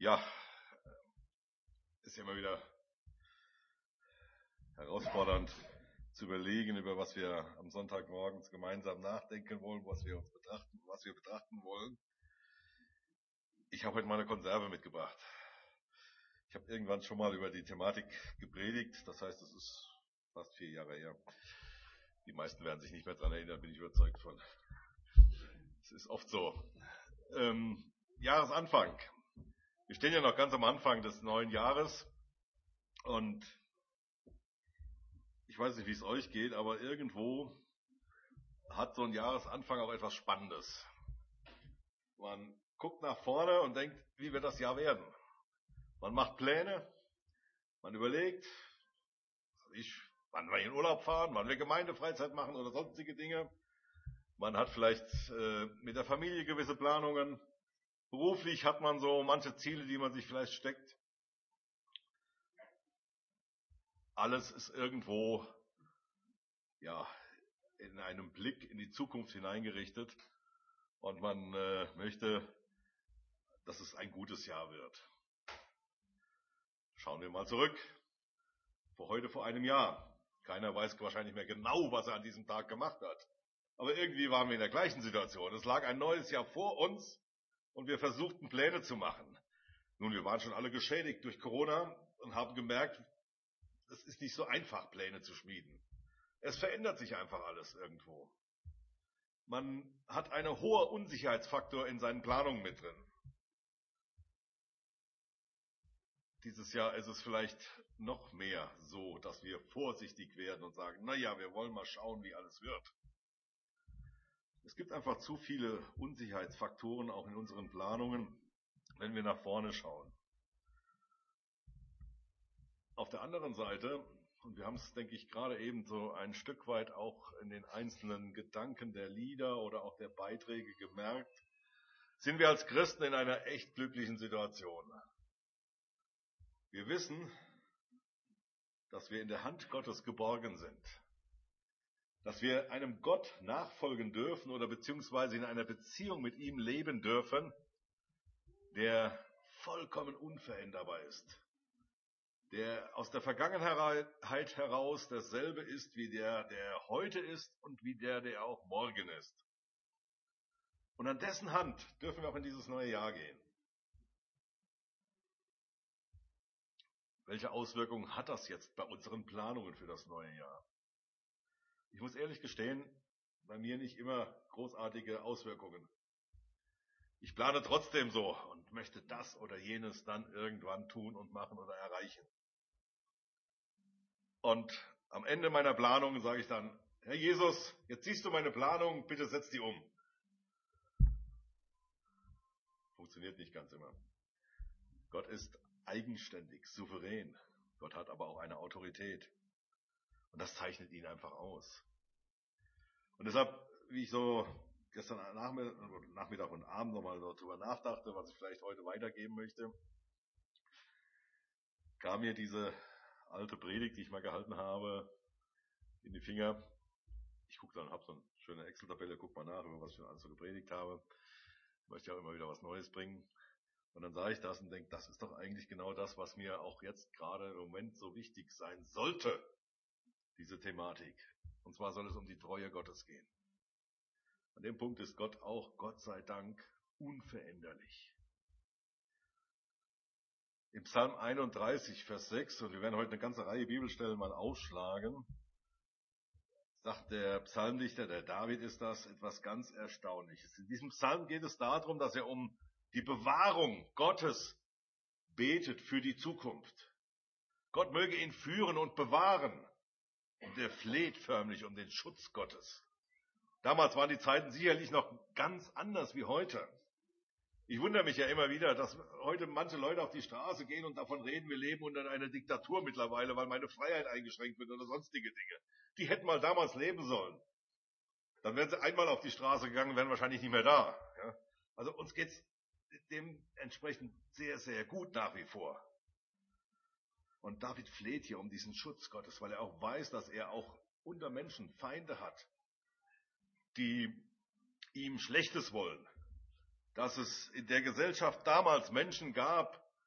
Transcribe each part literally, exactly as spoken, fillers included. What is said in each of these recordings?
Ja, ist ja immer wieder herausfordernd zu überlegen, über was wir am Sonntagmorgens gemeinsam nachdenken wollen, was wir uns betrachten, was wir betrachten wollen. Ich habe heute mal eine Konserve mitgebracht. Ich habe irgendwann schon mal über die Thematik gepredigt, das heißt, es ist fast vier Jahre her. Die meisten werden sich nicht mehr daran erinnern, bin ich überzeugt von. Es ist oft so. Ähm, Jahresanfang. Wir stehen ja noch ganz am Anfang des neuen Jahres und ich weiß nicht, wie es euch geht, aber irgendwo hat so ein Jahresanfang auch etwas Spannendes. Man guckt nach vorne und denkt, wie wird das Jahr werden? Man macht Pläne, man überlegt, ich, wann wir in Urlaub fahren, wann wir Gemeindefreizeit machen oder sonstige Dinge. Man hat vielleicht äh, mit der Familie gewisse Planungen. Beruflich hat man so manche Ziele, die man sich vielleicht steckt. Alles ist irgendwo ja in einem Blick in die Zukunft hineingerichtet und man äh, möchte, dass es ein gutes Jahr wird. Schauen wir mal zurück. Vor heute, vor einem Jahr. Keiner weiß wahrscheinlich mehr genau, was er an diesem Tag gemacht hat. Aber irgendwie waren wir in der gleichen Situation. Es lag ein neues Jahr vor uns und wir versuchten Pläne zu machen. Nun, wir waren schon alle geschädigt durch Corona und haben gemerkt, es ist nicht so einfach, Pläne zu schmieden. Es verändert sich einfach alles irgendwo. Man hat einen hohen Unsicherheitsfaktor in seinen Planungen mit drin. Dieses Jahr ist es vielleicht noch mehr so, dass wir vorsichtig werden und sagen, naja, wir wollen mal schauen, wie alles wird. Es gibt einfach zu viele Unsicherheitsfaktoren auch in unseren Planungen, wenn wir nach vorne schauen. Auf der anderen Seite, und wir haben es, denke ich, gerade eben so ein Stück weit auch in den einzelnen Gedanken der Lieder oder auch der Beiträge gemerkt, sind wir als Christen in einer echt glücklichen Situation. Wir wissen, dass wir in der Hand Gottes geborgen sind, dass wir einem Gott nachfolgen dürfen oder beziehungsweise in einer Beziehung mit ihm leben dürfen, der vollkommen unveränderbar ist, der aus der Vergangenheit heraus dasselbe ist wie der, der heute ist und wie der, der auch morgen ist. Und an dessen Hand dürfen wir auch in dieses neue Jahr gehen. Welche Auswirkungen hat das jetzt bei unseren Planungen für das neue Jahr? Ich muss ehrlich gestehen, bei mir nicht immer großartige Auswirkungen. Ich plane trotzdem so und möchte das oder jenes dann irgendwann tun und machen oder erreichen. Und am Ende meiner Planung sage ich dann, Herr Jesus, jetzt siehst du meine Planung, bitte setz die um. Funktioniert nicht ganz immer. Gott ist eigenständig, souverän. Gott hat aber auch eine Autorität. Und das zeichnet ihn einfach aus. Und deshalb, wie ich so gestern Nachmittag und Abend nochmal darüber nachdachte, was ich vielleicht heute weitergeben möchte, kam mir diese alte Predigt, die ich mal gehalten habe, in die Finger. Ich gucke dann, habe so eine schöne Excel-Tabelle, guck mal nach, über was ich alles so gepredigt habe. Ich möchte ja auch immer wieder was Neues bringen. Und dann sah ich das und denke, das ist doch eigentlich genau das, was mir auch jetzt gerade im Moment so wichtig sein sollte, diese Thematik. Und zwar soll es um die Treue Gottes gehen. An dem Punkt ist Gott auch, Gott sei Dank, unveränderlich. Im Psalm einunddreißig, Vers sechs, und wir werden heute eine ganze Reihe Bibelstellen mal aufschlagen, sagt der Psalmdichter, der David ist das, etwas ganz Erstaunliches. In diesem Psalm geht es darum, dass er um die Bewahrung Gottes betet für die Zukunft. Gott möge ihn führen und bewahren. Und er fleht förmlich um den Schutz Gottes. Damals waren die Zeiten sicherlich noch ganz anders wie heute. Ich wundere mich ja immer wieder, dass heute manche Leute auf die Straße gehen und davon reden, wir leben unter einer Diktatur mittlerweile, weil meine Freiheit eingeschränkt wird oder sonstige Dinge. Die hätten mal damals leben sollen. Dann wären sie einmal auf die Straße gegangen, wären wahrscheinlich nicht mehr da. Ja? Also uns geht's dementsprechend sehr, sehr gut nach wie vor. Und David fleht hier um diesen Schutz Gottes, weil er auch weiß, dass er auch unter Menschen Feinde hat, die ihm Schlechtes wollen. Dass es in der Gesellschaft damals Menschen gab,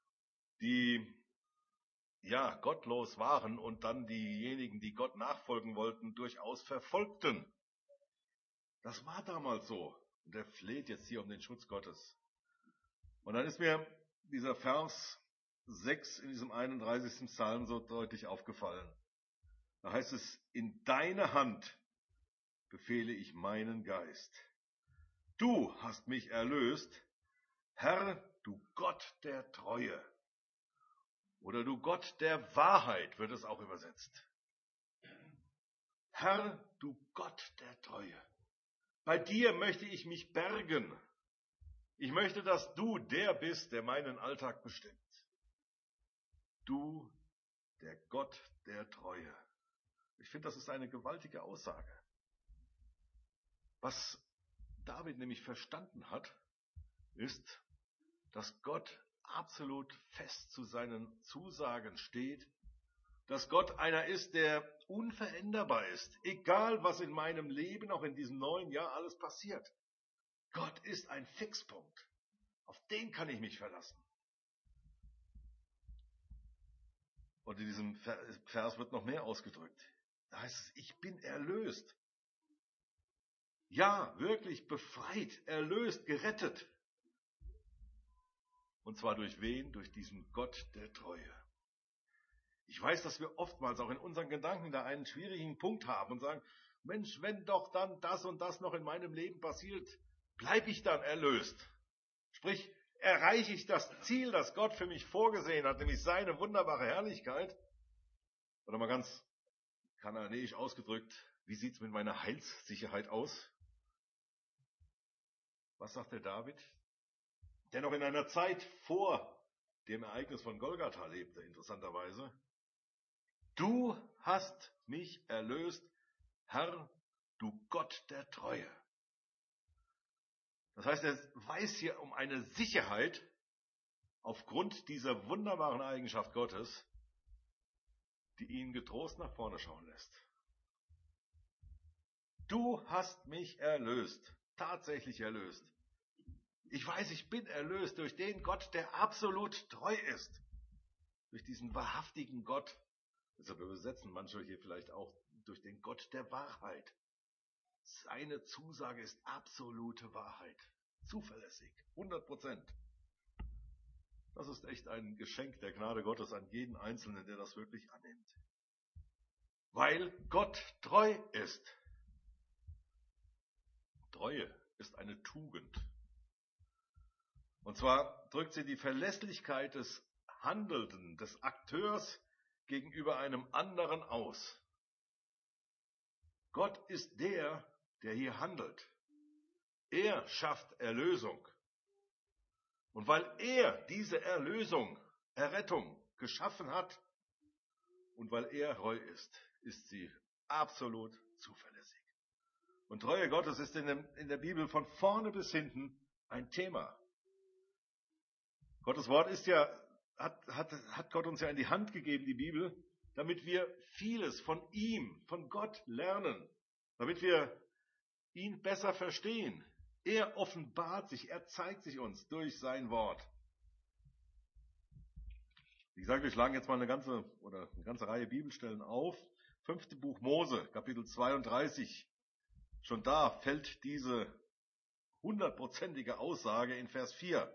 die ja gottlos waren und dann diejenigen, die Gott nachfolgen wollten, durchaus verfolgten. Das war damals so. Und er fleht jetzt hier um den Schutz Gottes. Und dann ist mir dieser Vers sechs in diesem einunddreißigsten Psalm so deutlich aufgefallen. Da heißt es, in deine Hand befehle ich meinen Geist. Du hast mich erlöst, Herr, du Gott der Treue. Oder du Gott der Wahrheit wird es auch übersetzt. Herr, du Gott der Treue. Bei dir möchte ich mich bergen. Ich möchte, dass du der bist, der meinen Alltag bestimmt. Du, der Gott der Treue. Ich finde, das ist eine gewaltige Aussage. Was David nämlich verstanden hat, ist, dass Gott absolut fest zu seinen Zusagen steht, dass Gott einer ist, der unveränderbar ist, egal was in meinem Leben, auch in diesem neuen Jahr alles passiert. Gott ist ein Fixpunkt, auf den kann ich mich verlassen. Und in diesem Vers wird noch mehr ausgedrückt. Da heißt es, ich bin erlöst. Ja, wirklich befreit, erlöst, gerettet. Und zwar durch wen? Durch diesen Gott der Treue. Ich weiß, dass wir oftmals auch in unseren Gedanken da einen schwierigen Punkt haben und sagen, Mensch, wenn doch dann das und das noch in meinem Leben passiert, bleibe ich dann erlöst. Sprich, erreiche ich das Ziel, das Gott für mich vorgesehen hat, nämlich seine wunderbare Herrlichkeit? Oder mal ganz kananäisch ausgedrückt, wie sieht es mit meiner Heilssicherheit aus? Was sagt der David? Der noch in einer Zeit vor dem Ereignis von Golgatha lebte, interessanterweise. Du hast mich erlöst, Herr, du Gott der Treue. Das heißt, er weiß hier um eine Sicherheit aufgrund dieser wunderbaren Eigenschaft Gottes, die ihn getrost nach vorne schauen lässt. Du hast mich erlöst, tatsächlich erlöst. Ich weiß, ich bin erlöst durch den Gott, der absolut treu ist. Durch diesen wahrhaftigen Gott. Deshalb übersetzen manche hier vielleicht auch durch den Gott der Wahrheit. Seine Zusage ist absolute Wahrheit. Zuverlässig. hundert Prozent. Das ist echt ein Geschenk der Gnade Gottes an jeden Einzelnen, der das wirklich annimmt. Weil Gott treu ist. Treue ist eine Tugend. Und zwar drückt sie die Verlässlichkeit des Handelnden, des Akteurs gegenüber einem anderen aus. Gott ist der, der hier handelt. Er schafft Erlösung. Und weil er diese Erlösung, Errettung geschaffen hat und weil er treu ist, ist sie absolut zuverlässig. Und Treue Gottes ist in, dem, in der Bibel von vorne bis hinten ein Thema. Gottes Wort ist ja, hat, hat, hat Gott uns ja in die Hand gegeben, die Bibel, damit wir vieles von ihm, von Gott lernen, damit wir ihn besser verstehen. Er offenbart sich, er zeigt sich uns durch sein Wort. Wie gesagt, wir schlagen jetzt mal eine ganze oder eine ganze Reihe Bibelstellen auf. Fünfte Buch Mose, Kapitel zweiunddreißig. Schon da fällt diese hundertprozentige Aussage in Vers vier.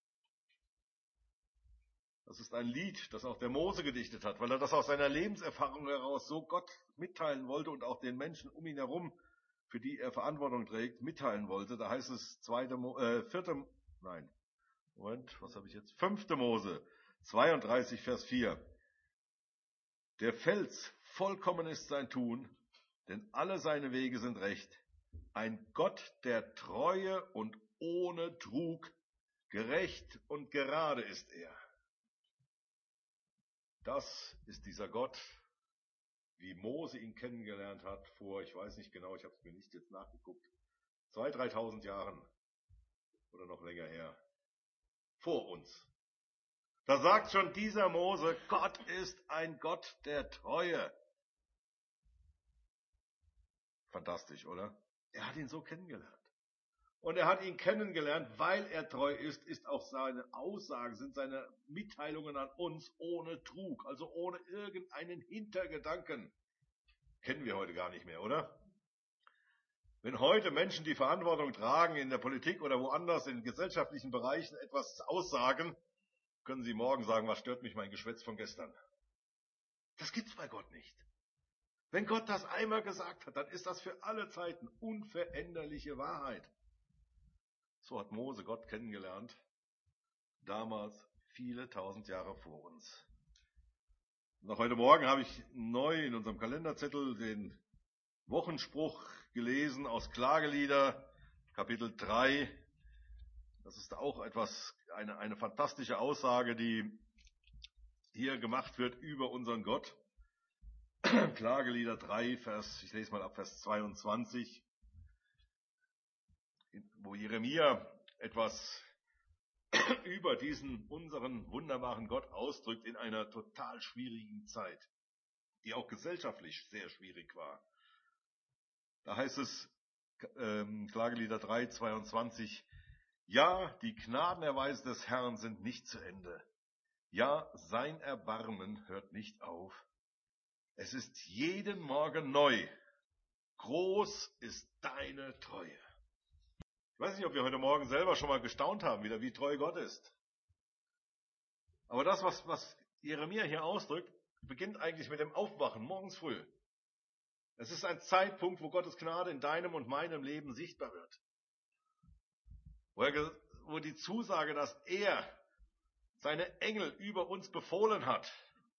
Das ist ein Lied, das auch der Mose gedichtet hat, weil er das aus seiner Lebenserfahrung heraus so Gott mitteilen wollte und auch den Menschen um ihn herum, für die er Verantwortung trägt, mitteilen wollte. Da heißt es zweite, äh, vierte, nein, Moment, was habe ich jetzt? Fünfte Mose, zweiunddreißig, Vers vier. Der Fels, vollkommen ist sein Tun, denn alle seine Wege sind recht. Ein Gott der Treue und ohne Trug, gerecht und gerade ist er. Das ist dieser Gott, wie Mose ihn kennengelernt hat vor, ich weiß nicht genau, ich habe es mir nicht jetzt nachgeguckt, zweitausend, dreitausend Jahren oder noch länger her, vor uns. Da sagt schon dieser Mose, Gott ist ein Gott der Treue. Fantastisch, oder? Er hat ihn so kennengelernt. Und er hat ihn kennengelernt, weil er treu ist, ist auch seine Aussagen, sind seine Mitteilungen an uns ohne Trug, also ohne irgendeinen Hintergedanken. Kennen wir heute gar nicht mehr, oder? Wenn heute Menschen, die Verantwortung tragen in der Politik oder woanders in gesellschaftlichen Bereichen etwas aussagen, können sie morgen sagen, was stört mich mein Geschwätz von gestern? Das gibt's bei Gott nicht. Wenn Gott das einmal gesagt hat, dann ist das für alle Zeiten unveränderliche Wahrheit. So hat Mose Gott kennengelernt, damals viele tausend Jahre vor uns. Noch heute Morgen habe ich neu in unserem Kalenderzettel den Wochenspruch gelesen aus Klagelieder, Kapitel drei. Das ist auch etwas, eine, eine fantastische Aussage, die hier gemacht wird über unseren Gott. Klagelieder drei, Vers, ich lese mal ab Vers zweiundzwanzig, wo Jeremia etwas über diesen, unseren wunderbaren Gott ausdrückt in einer total schwierigen Zeit, die auch gesellschaftlich sehr schwierig war. Da heißt es, ähm, Klagelieder drei, zweiundzwanzig, ja, die Gnadenerweise des Herrn sind nicht zu Ende. Ja, sein Erbarmen hört nicht auf. Es ist jeden Morgen neu. Groß ist deine Treue. Ich weiß nicht, ob wir heute Morgen selber schon mal gestaunt haben, wieder wie treu Gott ist. Aber das, was, was Jeremia hier ausdrückt, beginnt eigentlich mit dem Aufwachen, morgens früh. Es ist ein Zeitpunkt, wo Gottes Gnade in deinem und meinem Leben sichtbar wird. Wo, er, wo die Zusage, dass er seine Engel über uns befohlen hat,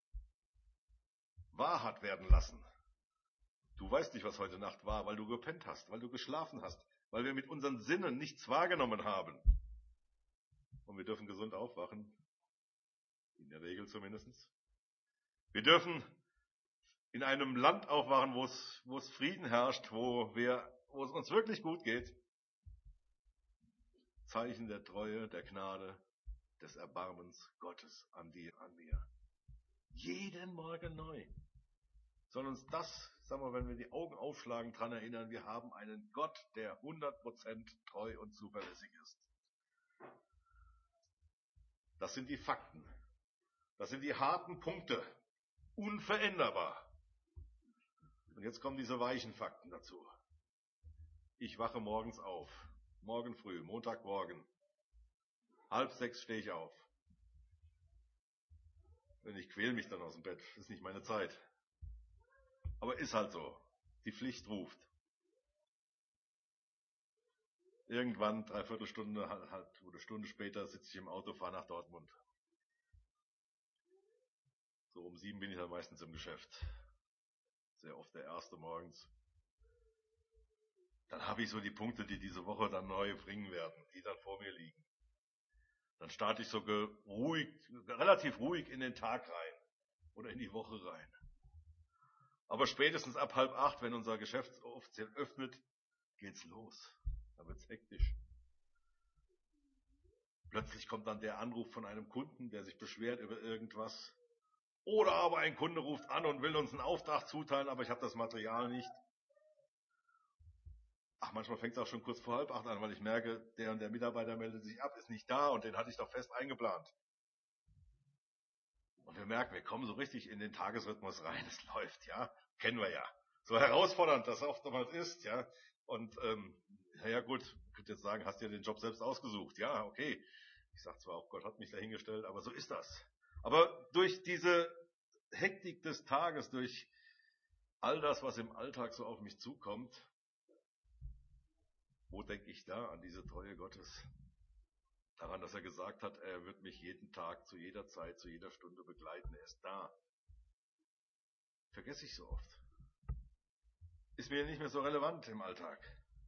wahr hat werden lassen. Du weißt nicht, was heute Nacht war, weil du gepennt hast, weil du geschlafen hast, weil wir mit unseren Sinnen nichts wahrgenommen haben. Und wir dürfen gesund aufwachen, in der Regel zumindest. Wir dürfen in einem Land aufwachen, wo es, wo es Frieden herrscht, wo wir, wo es uns wirklich gut geht. Zeichen der Treue, der Gnade, des Erbarmens Gottes an dir, an mir. Jeden Morgen neu. Soll uns das, sagen wir, wenn wir die Augen aufschlagen, daran erinnern, wir haben einen Gott, der hundert Prozent treu und zuverlässig ist. Das sind die Fakten. Das sind die harten Punkte. Unveränderbar. Und jetzt kommen diese weichen Fakten dazu. Ich wache morgens auf. Morgen früh, Montagmorgen. Halb sechs stehe ich auf. Denn ich quäle mich dann aus dem Bett. Das ist nicht meine Zeit. Aber ist halt so. Die Pflicht ruft. Irgendwann, dreiviertel Stunde, halt, oder Stunde später, sitze ich im Auto, fahre nach Dortmund. So um sieben bin ich dann meistens im Geschäft. Sehr oft der erste morgens. Dann habe ich so die Punkte, die diese Woche dann neu bringen werden, die dann vor mir liegen. Dann starte ich so ruhig, relativ ruhig in den Tag rein oder in die Woche rein. Aber spätestens ab halb acht, wenn unser Geschäft offiziell öffnet, geht's los. Dann wird's hektisch. Plötzlich kommt dann der Anruf von einem Kunden, der sich beschwert über irgendwas. Oder aber ein Kunde ruft an und will uns einen Auftrag zuteilen, aber ich habe das Material nicht. Ach, manchmal fängt es auch schon kurz vor halb acht an, weil ich merke, der und der Mitarbeiter meldet sich ab, ist nicht da und den hatte ich doch fest eingeplant. Und wir merken, wir kommen so richtig in den Tagesrhythmus rein. Es läuft, ja, kennen wir ja. So herausfordernd das oftmals ist, ja. Und ähm, naja gut, ich könnte jetzt sagen, hast du dir den Job selbst ausgesucht? Ja, okay. Ich sage zwar auch, Gott hat mich dahingestellt, aber so ist das. Aber durch diese Hektik des Tages, durch all das, was im Alltag so auf mich zukommt, wo denke ich da an diese Treue Gottes? Daran, dass er gesagt hat, er wird mich jeden Tag, zu jeder Zeit, zu jeder Stunde begleiten. Er ist da. Vergesse ich so oft. Ist mir nicht mehr so relevant im Alltag.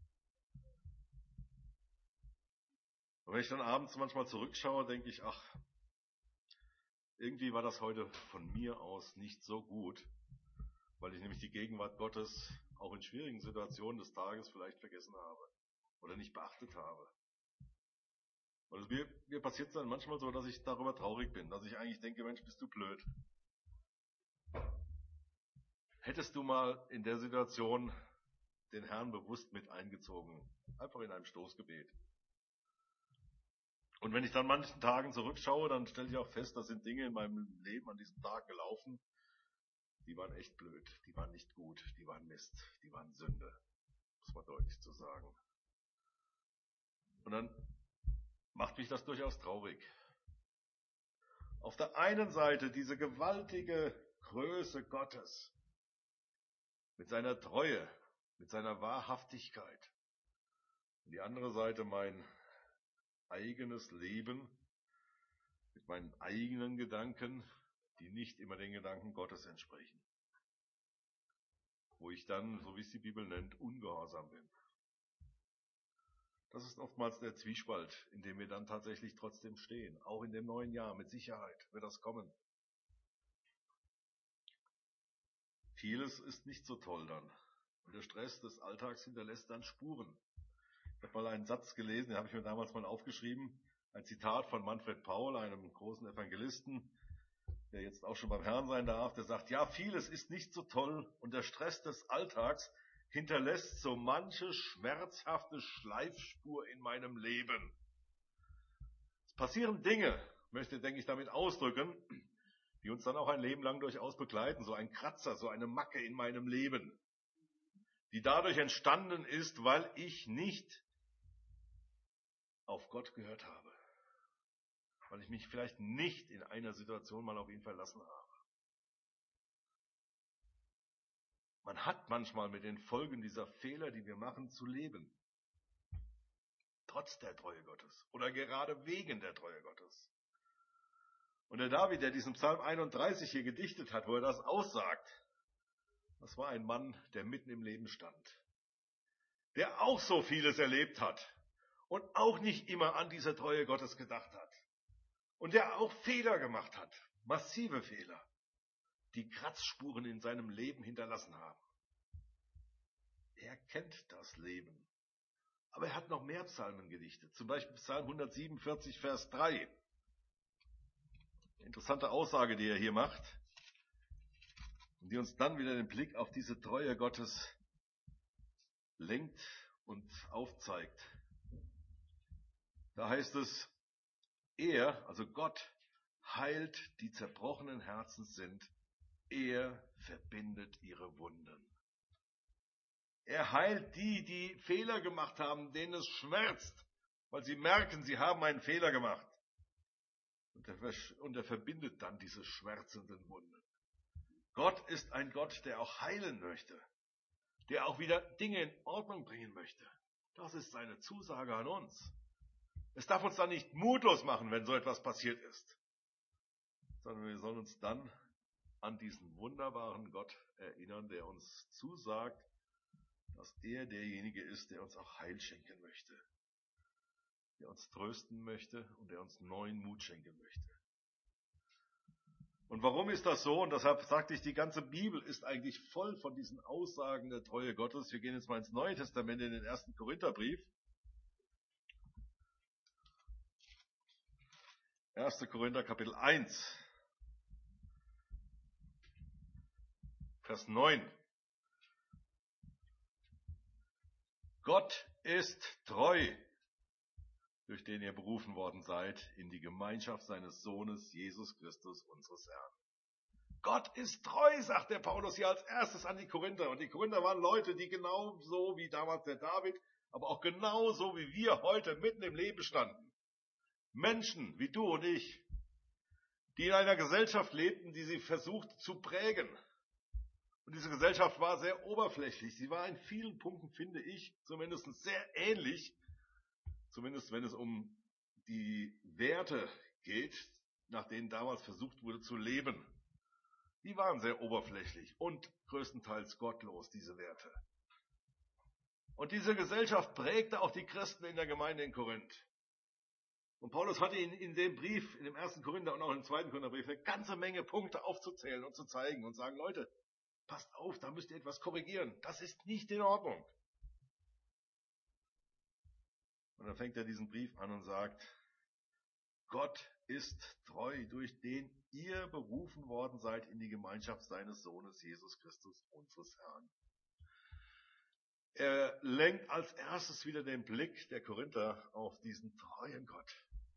Und wenn ich dann abends manchmal zurückschaue, denke ich, ach, irgendwie war das heute von mir aus nicht so gut, weil ich nämlich die Gegenwart Gottes auch in schwierigen Situationen des Tages vielleicht vergessen habe oder nicht beachtet habe. Und mir, mir passiert es dann manchmal so, dass ich darüber traurig bin, dass ich eigentlich denke, Mensch, bist du blöd. Hättest du mal in der Situation den Herrn bewusst mit eingezogen. Einfach in einem Stoßgebet. Und wenn ich dann manchen Tagen zurückschaue, dann stelle ich auch fest, da sind Dinge in meinem Leben an diesem Tag gelaufen, die waren echt blöd, die waren nicht gut, die waren Mist, die waren Sünde, muss man deutlich zu sagen. Und dann macht mich das durchaus traurig. Auf der einen Seite diese gewaltige Größe Gottes mit seiner Treue, mit seiner Wahrhaftigkeit. Und die andere Seite mein eigenes Leben mit meinen eigenen Gedanken, die nicht immer den Gedanken Gottes entsprechen. Wo ich dann, so wie es die Bibel nennt, ungehorsam bin. Das ist oftmals der Zwiespalt, in dem wir dann tatsächlich trotzdem stehen. Auch in dem neuen Jahr, mit Sicherheit wird das kommen. Vieles ist nicht so toll dann. Und der Stress des Alltags hinterlässt dann Spuren. Ich habe mal einen Satz gelesen, den habe ich mir damals mal aufgeschrieben. Ein Zitat von Manfred Paul, einem großen Evangelisten, der jetzt auch schon beim Herrn sein darf. Der sagt, ja, vieles ist nicht so toll und der Stress des Alltags hinterlässt so manche schmerzhafte Schleifspur in meinem Leben. Es passieren Dinge, möchte, denke ich, damit ausdrücken, die uns dann auch ein Leben lang durchaus begleiten. So ein Kratzer, so eine Macke in meinem Leben, die dadurch entstanden ist, weil ich nicht auf Gott gehört habe. Weil ich mich vielleicht nicht in einer Situation mal auf ihn verlassen habe. Man hat manchmal mit den Folgen dieser Fehler, die wir machen, zu leben. Trotz der Treue Gottes oder gerade wegen der Treue Gottes. Und der David, der diesen Psalm einunddreißig hier gedichtet hat, wo er das aussagt, das war ein Mann, der mitten im Leben stand. Der auch so vieles erlebt hat und auch nicht immer an diese Treue Gottes gedacht hat. Und der auch Fehler gemacht hat, massive Fehler, die Kratzspuren in seinem Leben hinterlassen haben. Er kennt das Leben. Aber er hat noch mehr Psalmen gedichtet. Zum Beispiel Psalm hundertsiebenundvierzig, Vers drei. Interessante Aussage, die er hier macht. Und die uns dann wieder den Blick auf diese Treue Gottes lenkt und aufzeigt. Da heißt es, er, also Gott, heilt die zerbrochenen Herzen sind. Er verbindet ihre Wunden. Er heilt die, die Fehler gemacht haben, denen es schmerzt, weil sie merken, sie haben einen Fehler gemacht. Und er, und er verbindet dann diese schmerzenden Wunden. Gott ist ein Gott, der auch heilen möchte, der auch wieder Dinge in Ordnung bringen möchte. Das ist seine Zusage an uns. Es darf uns dann nicht mutlos machen, wenn so etwas passiert ist, sondern wir sollen uns dann an diesen wunderbaren Gott erinnern, der uns zusagt, dass er derjenige ist, der uns auch Heil schenken möchte, der uns trösten möchte und der uns neuen Mut schenken möchte. Und warum ist das so? Und deshalb sagte ich, die ganze Bibel ist eigentlich voll von diesen Aussagen der Treue Gottes. Wir gehen jetzt mal ins Neue Testament, in den ersten Korintherbrief. erster Korinther Kapitel eins, Vers neun. Gott ist treu, durch den ihr berufen worden seid, in die Gemeinschaft seines Sohnes, Jesus Christus, unseres Herrn. Gott ist treu, sagt der Paulus hier als erstes an die Korinther. Und die Korinther waren Leute, die genauso wie damals der David, aber auch genauso wie wir heute mitten im Leben standen. Menschen wie du und ich, die in einer Gesellschaft lebten, die sie versucht zu prägen. Und diese Gesellschaft war sehr oberflächlich. Sie war in vielen Punkten, finde ich, zumindest sehr ähnlich, zumindest wenn es um die Werte geht, nach denen damals versucht wurde zu leben. Die waren sehr oberflächlich und größtenteils gottlos, diese Werte. Und diese Gesellschaft prägte auch die Christen in der Gemeinde in Korinth. Und Paulus hatte in, in dem Brief, in dem ersten Korinther und auch im zweiten Korintherbrief, eine ganze Menge Punkte aufzuzählen und zu zeigen und sagen, Leute, passt auf, da müsst ihr etwas korrigieren. Das ist nicht in Ordnung. Und dann fängt er diesen Brief an und sagt, Gott ist treu, durch den ihr berufen worden seid in die Gemeinschaft seines Sohnes, Jesus Christus, unseres Herrn. Er lenkt als erstes wieder den Blick der Korinther auf diesen treuen Gott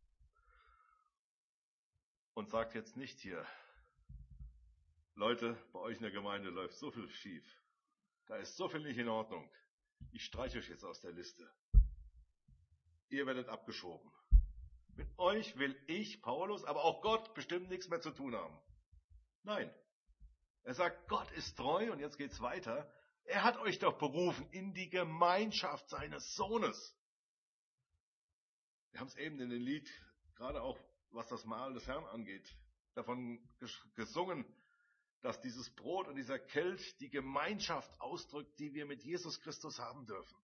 und sagt jetzt nicht hier, Leute, bei euch in der Gemeinde läuft so viel schief, da ist so viel nicht in Ordnung, ich streiche euch jetzt aus der Liste. Ihr werdet abgeschoben. Mit euch will ich, Paulus, aber auch Gott bestimmt nichts mehr zu tun haben. Nein. Er sagt, Gott ist treu und jetzt geht's weiter. Er hat euch doch berufen in die Gemeinschaft seines Sohnes. Wir haben es eben in dem Lied, gerade auch was das Mahl des Herrn angeht, davon gesungen, dass dieses Brot und dieser Kelch die Gemeinschaft ausdrückt, die wir mit Jesus Christus haben dürfen.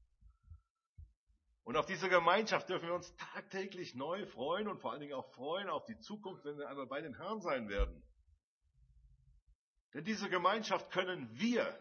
Und auf diese Gemeinschaft dürfen wir uns tagtäglich neu freuen und vor allen Dingen auch freuen auf die Zukunft, wenn wir einmal bei dem Herrn sein werden. Denn diese Gemeinschaft können wir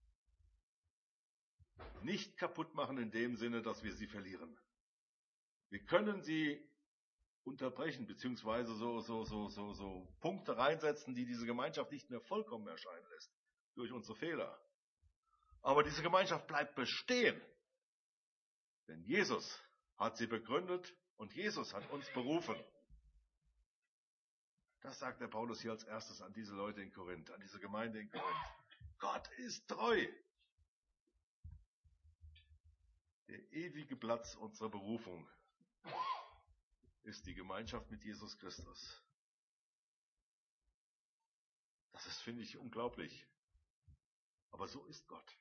nicht kaputt machen in dem Sinne, dass wir sie verlieren. Wir können sie unterbrechen, beziehungsweise so, so, so, so, so Punkte reinsetzen, die diese Gemeinschaft nicht mehr vollkommen erscheinen lässt, durch unsere Fehler. Aber diese Gemeinschaft bleibt bestehen. Denn Jesus hat sie begründet und Jesus hat uns berufen. Das sagt der Paulus hier als erstes an diese Leute in Korinth, an diese Gemeinde in Korinth. Gott ist treu. Der ewige Platz unserer Berufung ist die Gemeinschaft mit Jesus Christus. Das ist, finde ich, unglaublich. Aber so ist Gott.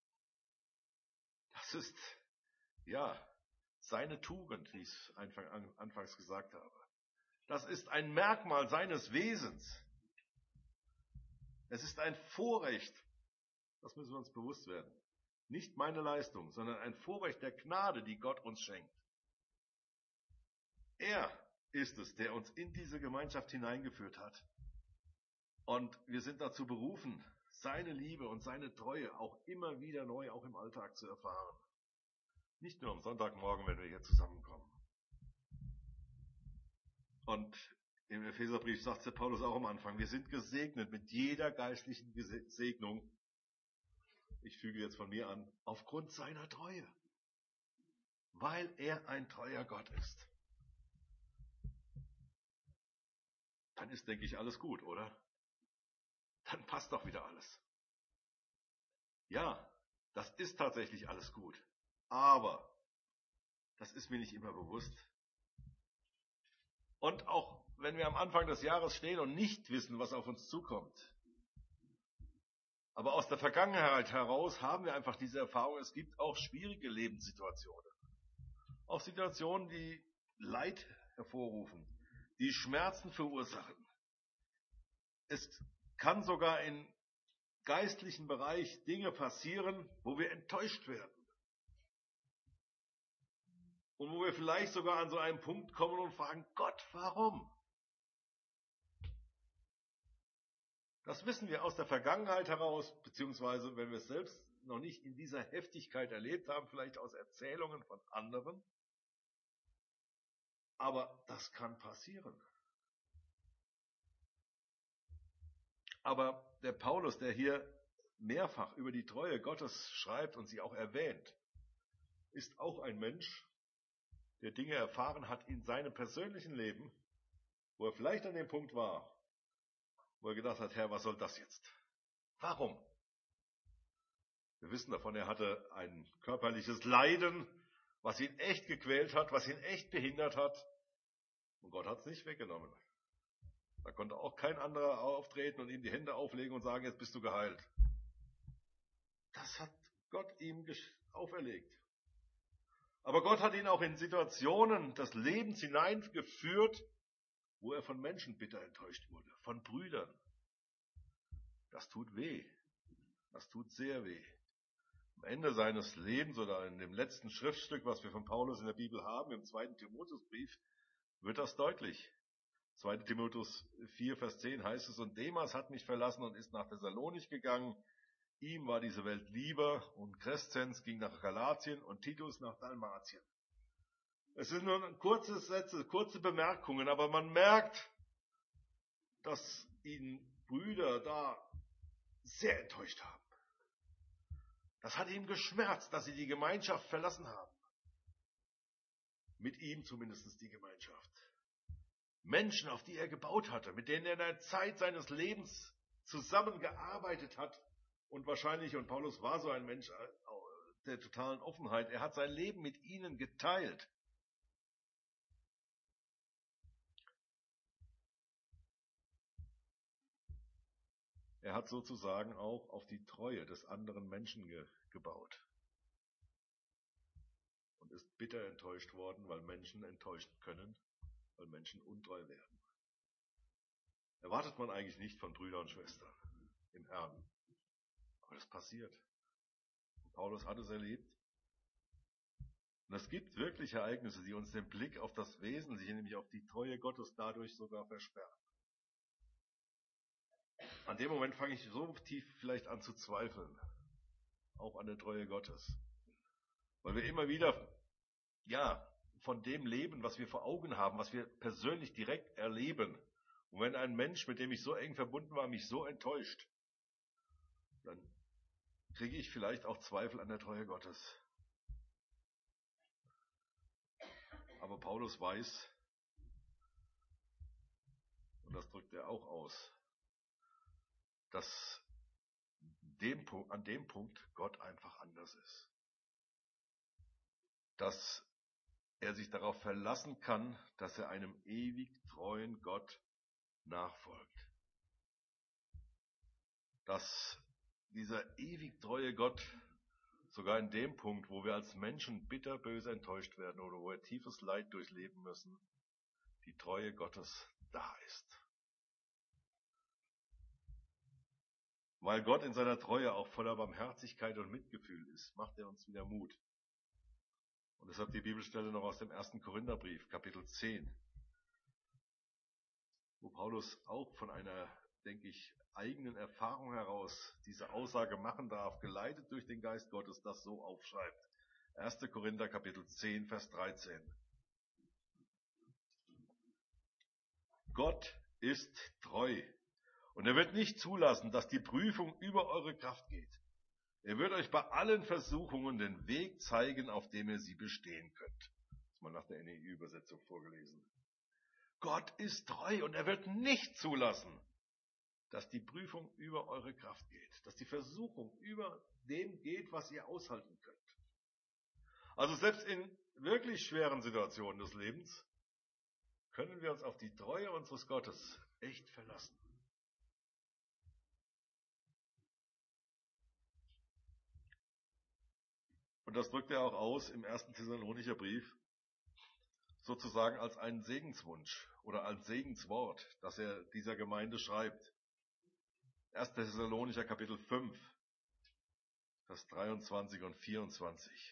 Das ist, ja, seine Tugend, wie ich es anfangs gesagt habe. Das ist ein Merkmal seines Wesens. Es ist ein Vorrecht, das müssen wir uns bewusst werden. Nicht meine Leistung, sondern ein Vorrecht der Gnade, die Gott uns schenkt. Er ist es, der uns in diese Gemeinschaft hineingeführt hat. Und wir sind dazu berufen, seine Liebe und seine Treue auch immer wieder neu, auch im Alltag zu erfahren. Nicht nur am Sonntagmorgen, wenn wir hier zusammenkommen. Und im Epheserbrief sagt der Paulus auch am Anfang, wir sind gesegnet mit jeder geistlichen Segnung. Ich füge jetzt von mir an, aufgrund seiner Treue. Weil er ein treuer Gott ist. Dann ist, denke ich, alles gut, oder? Dann passt doch wieder alles. Ja, das ist tatsächlich alles gut. Aber das ist mir nicht immer bewusst. Und auch wenn wir am Anfang des Jahres stehen und nicht wissen, was auf uns zukommt. Aber aus der Vergangenheit heraus haben wir einfach diese Erfahrung, es gibt auch schwierige Lebenssituationen. Auch Situationen, die Leid hervorrufen, die Schmerzen verursachen. Es kann sogar im geistlichen Bereich Dinge passieren, wo wir enttäuscht werden. Und wo wir vielleicht sogar an so einen Punkt kommen und fragen, Gott, warum? Das wissen wir aus der Vergangenheit heraus, beziehungsweise wenn wir es selbst noch nicht in dieser Heftigkeit erlebt haben, vielleicht aus Erzählungen von anderen. Aber das kann passieren. Aber der Paulus, der hier mehrfach über die Treue Gottes schreibt und sie auch erwähnt, ist auch ein Mensch, der Dinge erfahren hat in seinem persönlichen Leben, wo er vielleicht an dem Punkt war, wo er gedacht hat, Herr, was soll das jetzt? Warum? Wir wissen davon, er hatte ein körperliches Leiden, was ihn echt gequält hat, was ihn echt behindert hat. Und Gott hat es nicht weggenommen. Da konnte auch kein anderer auftreten und ihm die Hände auflegen und sagen, jetzt bist du geheilt. Das hat Gott ihm auferlegt. Aber Gott hat ihn auch in Situationen des Lebens hineingeführt, wo er von Menschen bitter enttäuscht wurde, von Brüdern. Das tut weh. Das tut sehr weh. Am Ende seines Lebens oder in dem letzten Schriftstück, was wir von Paulus in der Bibel haben, im zweiten Timotheusbrief, wird das deutlich. zweiter Timotheus vier, Vers zehn heißt es, und Demas hat mich verlassen und ist nach Thessalonich gegangen. Ihm war diese Welt lieber und Crescens ging nach Galatien und Titus nach Dalmatien. Es sind nur kurze Sätze, kurze Bemerkungen, aber man merkt, dass ihn Brüder da sehr enttäuscht haben. Das hat ihm geschmerzt, dass sie die Gemeinschaft verlassen haben. Mit ihm zumindest die Gemeinschaft. Menschen, auf die er gebaut hatte, mit denen er in der Zeit seines Lebens zusammengearbeitet hat. Und wahrscheinlich, und Paulus war so ein Mensch der totalen Offenheit, er hat sein Leben mit ihnen geteilt. Er hat sozusagen auch auf die Treue des anderen Menschen ge- gebaut. Und ist bitter enttäuscht worden, weil Menschen enttäuschen können, weil Menschen untreu werden. Erwartet man eigentlich nicht von Brüdern und Schwestern im Herrn. Aber das passiert. Und Paulus hat es erlebt. Und es gibt wirklich Ereignisse, die uns den Blick auf das Wesentliche, nämlich auf die Treue Gottes, dadurch sogar versperren. An dem Moment fange ich so tief vielleicht an zu zweifeln, auch an der Treue Gottes. Weil wir immer wieder, ja, von dem leben, was wir vor Augen haben, was wir persönlich direkt erleben. Und wenn ein Mensch, mit dem ich so eng verbunden war, mich so enttäuscht, dann kriege ich vielleicht auch Zweifel an der Treue Gottes. Aber Paulus weiß, und das drückt er auch aus, dass dem, an dem Punkt Gott einfach anders ist. Dass er sich darauf verlassen kann, dass er einem ewig treuen Gott nachfolgt. Dass dieser ewig treue Gott sogar in dem Punkt, wo wir als Menschen bitterböse enttäuscht werden oder wo wir tiefes Leid durchleben müssen, die Treue Gottes da ist. Weil Gott in seiner Treue auch voller Barmherzigkeit und Mitgefühl ist, macht er uns wieder Mut. Und deshalb die Bibelstelle noch aus dem ersten Korintherbrief, Kapitel zehn, wo Paulus auch von einer, denke ich, eigenen Erfahrung heraus diese Aussage machen darf, geleitet durch den Geist Gottes, das so aufschreibt. erster Korinther, Kapitel zehn, Vers dreizehn. Gott ist treu und er wird nicht zulassen, dass die Prüfung über eure Kraft geht. Er wird euch bei allen Versuchungen den Weg zeigen, auf dem ihr sie bestehen könnt. Das ist mal nach der N E U-Übersetzung vorgelesen. Gott ist treu und er wird nicht zulassen, dass die Prüfung über eure Kraft geht, dass die Versuchung über dem geht, was ihr aushalten könnt. Also selbst in wirklich schweren Situationen des Lebens können wir uns auf die Treue unseres Gottes echt verlassen. Und das drückt er auch aus im ersten Thessalonicher Brief, sozusagen als einen Segenswunsch oder als Segenswort, das er dieser Gemeinde schreibt. erster Thessalonicher Kapitel fünf, Vers dreiundzwanzig und vierundzwanzig.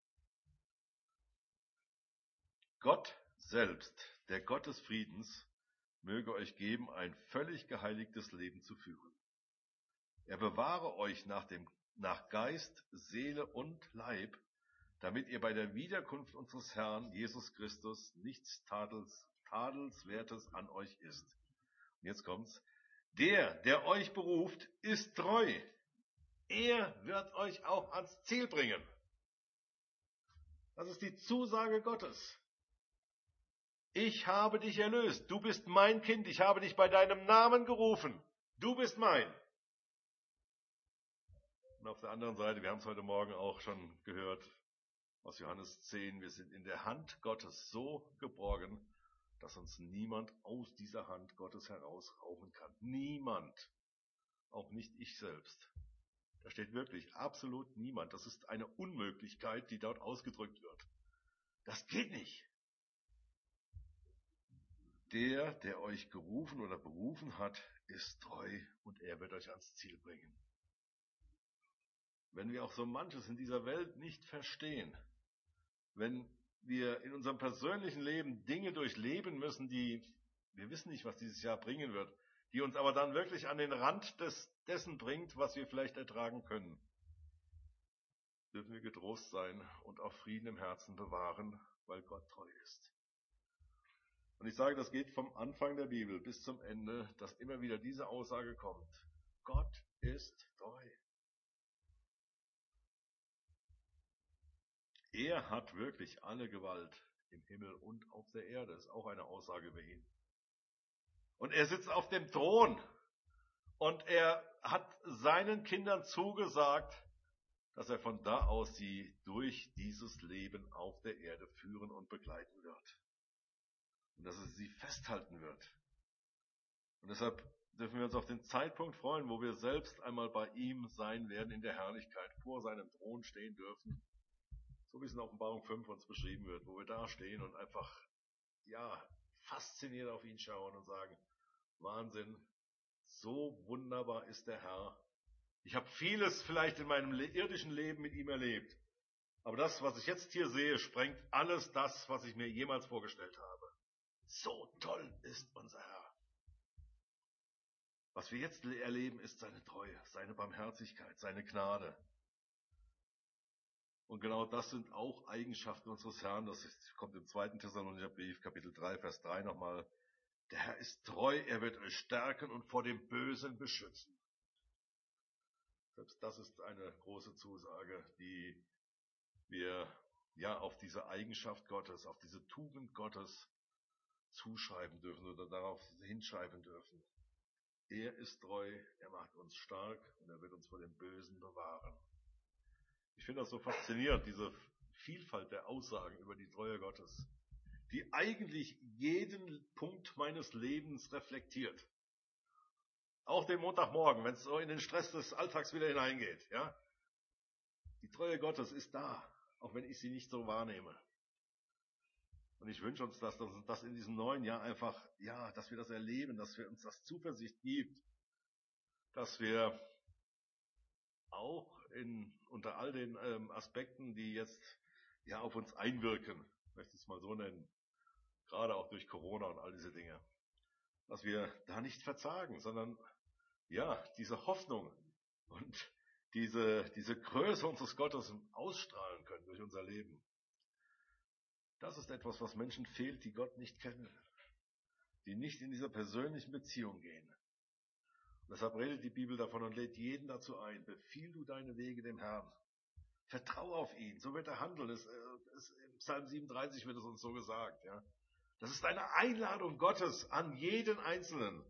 Gott selbst, der Gott des Friedens, möge euch geben, ein völlig geheiligtes Leben zu führen. Er bewahre euch nach dem, nach Geist, Seele und Leib, damit ihr bei der Wiederkunft unseres Herrn Jesus Christus nichts Tadels, Tadelswertes an euch ist. Und jetzt kommt's. Der, der euch beruft, ist treu. Er wird euch auch ans Ziel bringen. Das ist die Zusage Gottes. Ich habe dich erlöst. Du bist mein Kind. Ich habe dich bei deinem Namen gerufen. Du bist mein. Und auf der anderen Seite, wir haben es heute Morgen auch schon gehört, aus Johannes zehn, wir sind in der Hand Gottes so geborgen, dass uns niemand aus dieser Hand Gottes herausrauben kann. Niemand. Auch nicht ich selbst. Da steht wirklich absolut niemand. Das ist eine Unmöglichkeit, die dort ausgedrückt wird. Das geht nicht. Der, der euch gerufen oder berufen hat, ist treu und er wird euch ans Ziel bringen. Wenn wir auch so manches in dieser Welt nicht verstehen, wenn wir in unserem persönlichen Leben Dinge durchleben müssen, die wir wissen nicht, was dieses Jahr bringen wird, die uns aber dann wirklich an den Rand des, dessen bringt, was wir vielleicht ertragen können, dürfen wir getrost sein und auch Frieden im Herzen bewahren, weil Gott treu ist. Und ich sage, das geht vom Anfang der Bibel bis zum Ende, dass immer wieder diese Aussage kommt. Gott ist treu. er hat wirklich alle Gewalt im Himmel und auf der Erde. Das ist auch eine Aussage über ihn. Und er sitzt auf dem Thron und er hat seinen Kindern zugesagt, dass er von da aus sie durch dieses Leben auf der Erde führen und begleiten wird. Und dass er sie festhalten wird. Und deshalb dürfen wir uns auf den Zeitpunkt freuen, wo wir selbst einmal bei ihm sein werden in der Herrlichkeit, vor seinem Thron stehen dürfen. So wie es in Offenbarung fünf uns beschrieben wird, wo wir da stehen und einfach, ja, fasziniert auf ihn schauen und sagen, Wahnsinn, so wunderbar ist der Herr. Ich habe vieles vielleicht in meinem irdischen Leben mit ihm erlebt. Aber das, was ich jetzt hier sehe, sprengt alles das, was ich mir jemals vorgestellt habe. So toll ist unser Herr. Was wir jetzt erleben, ist seine Treue, seine Barmherzigkeit, seine Gnade. Und genau das sind auch Eigenschaften unseres Herrn. Das kommt im zweiten Thessalonicher Brief, Kapitel drei, Vers drei nochmal. Der Herr ist treu, er wird euch stärken und vor dem Bösen beschützen. Selbst das ist eine große Zusage, die wir ja auf diese Eigenschaft Gottes, auf diese Tugend Gottes zuschreiben dürfen oder darauf hinschreiben dürfen. Er ist treu, er macht uns stark und er wird uns vor dem Bösen bewahren. Ich finde das so faszinierend, diese Vielfalt der Aussagen über die Treue Gottes, die eigentlich jeden Punkt meines Lebens reflektiert. Auch den Montagmorgen, wenn es so in den Stress des Alltags wieder hineingeht. Ja? Die Treue Gottes ist da, auch wenn ich sie nicht so wahrnehme. Und ich wünsche uns, dass das in diesem neuen Jahr einfach, ja, dass wir das erleben, dass wir uns das Zuversicht gibt, dass wir auch in, unter all den ähm, Aspekten, die jetzt ja auf uns einwirken, ich möchte es mal so nennen, gerade auch durch Corona und all diese Dinge, dass wir da nicht verzagen, sondern ja, diese Hoffnung und diese, diese Größe unseres Gottes ausstrahlen können durch unser Leben. Das ist etwas, was Menschen fehlt, die Gott nicht kennen, die nicht in dieser persönlichen Beziehung gehen. Und deshalb redet die Bibel davon und lädt jeden dazu ein, befiehl du deine Wege dem Herrn. Vertraue auf ihn, so wird er handeln. Es, es, Im Psalm siebenunddreißig wird es uns so gesagt. Ja. Das ist eine Einladung Gottes an jeden Einzelnen.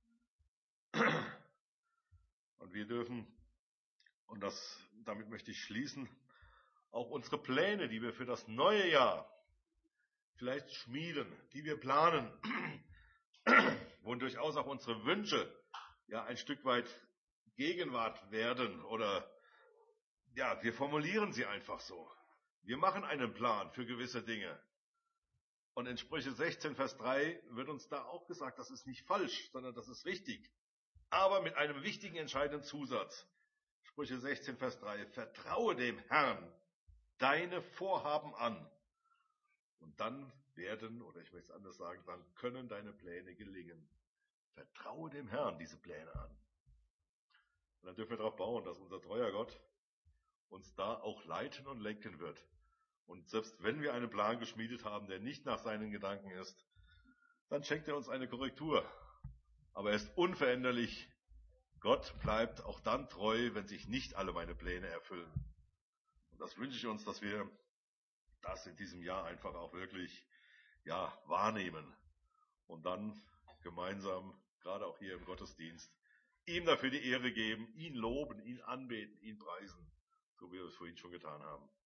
Und wir dürfen, und das, damit möchte ich schließen, auch unsere Pläne, die wir für das neue Jahr vielleicht schmieden, die wir planen, wo durchaus auch unsere Wünsche ja ein Stück weit Gegenwart werden oder ja, wir formulieren sie einfach so. Wir machen einen Plan für gewisse Dinge. Und in Sprüche sechzehn, Vers drei wird uns da auch gesagt, das ist nicht falsch, sondern das ist richtig. Aber mit einem wichtigen, entscheidenden Zusatz. Sprüche sechzehn, Vers drei. Vertraue dem Herrn deine Vorhaben an. Und dann werden, oder ich möchte es anders sagen, dann können deine Pläne gelingen. Vertraue dem Herrn diese Pläne an. Und dann dürfen wir darauf bauen, dass unser treuer Gott uns da auch leiten und lenken wird. Und selbst wenn wir einen Plan geschmiedet haben, der nicht nach seinen Gedanken ist, dann schenkt er uns eine Korrektur. Aber er ist unveränderlich. Gott bleibt auch dann treu, wenn sich nicht alle meine Pläne erfüllen. Und das wünsche ich uns, dass wir das in diesem Jahr einfach auch wirklich, ja, wahrnehmen. Und dann gemeinsam, gerade auch hier im Gottesdienst, ihm dafür die Ehre geben, ihn loben, ihn anbeten, ihn preisen, so wie wir es vorhin schon getan haben.